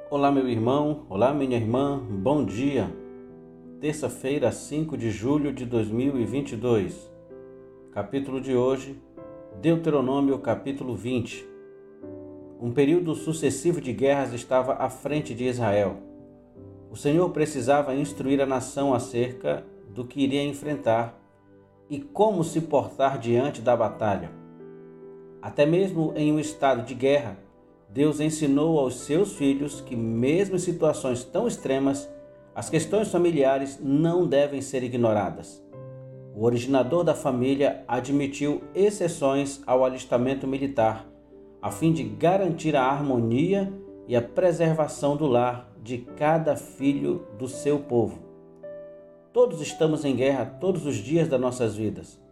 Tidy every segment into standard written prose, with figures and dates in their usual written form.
Olá, meu irmão, olá, minha irmã, bom dia. Terça-feira, 5 de julho de 2022. Capítulo de hoje, Deuteronômio, capítulo 20. Um período sucessivo de guerras estava à frente de Israel. O Senhor precisava instruir a nação acerca do que iria enfrentar e como se portar diante da batalha. Até mesmo em um estado de guerra, Deus ensinou aos seus filhos que, mesmo em situações tão extremas, as questões familiares não devem ser ignoradas. O originador da família admitiu exceções ao alistamento militar, a fim de garantir a harmonia e a preservação do lar de cada filho do seu povo. Todos estamos em guerra todos os dias das nossas vidas.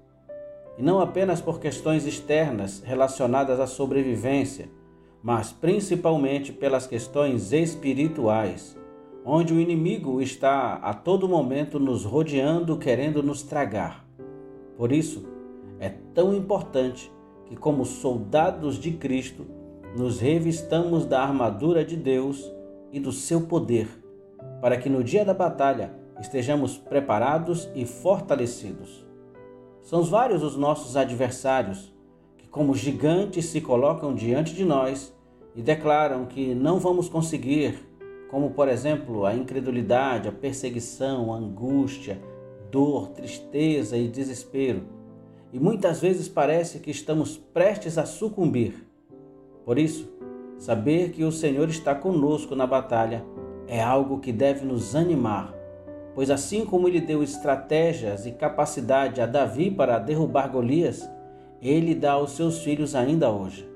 E não apenas por questões externas relacionadas à sobrevivência, mas principalmente pelas questões espirituais, onde o inimigo está a todo momento nos rodeando, querendo nos tragar. Por isso, é tão importante que, como soldados de Cristo, nos revistamos da armadura de Deus e do seu poder, para que no dia da batalha estejamos preparados e fortalecidos. São vários os nossos adversários, como gigantes se colocam diante de nós e declaram que não vamos conseguir, como por exemplo a incredulidade, a perseguição, a angústia, dor, tristeza e desespero. E muitas vezes parece que estamos prestes a sucumbir. Por isso, saber que o Senhor está conosco na batalha é algo que deve nos animar, pois assim como Ele deu estratégias e capacidade a Davi para derrubar Golias, Ele dá aos seus filhos ainda hoje.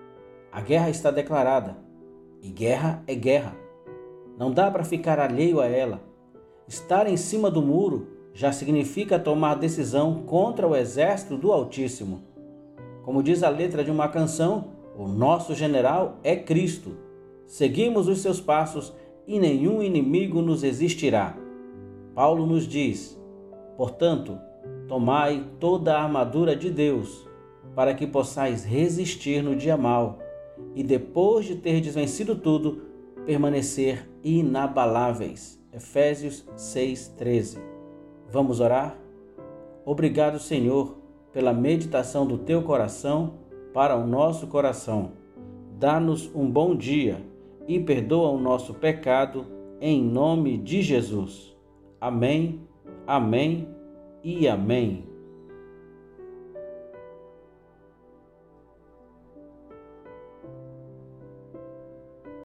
A guerra está declarada, e guerra é guerra. Não dá para ficar alheio a ela. Estar em cima do muro já significa tomar decisão contra o exército do Altíssimo. Como diz a letra de uma canção, o nosso general é Cristo. Seguimos os seus passos e nenhum inimigo nos resistirá. Paulo nos diz, portanto, tomai toda a armadura de Deus, para que possais resistir no dia mau e, depois de terdes vencido tudo, permanecer inabaláveis. Efésios 6:13. Vamos orar? Obrigado, Senhor, pela meditação do Teu coração para o nosso coração. Dá-nos um bom dia e perdoa o nosso pecado, em nome de Jesus. Amém, amém e amém.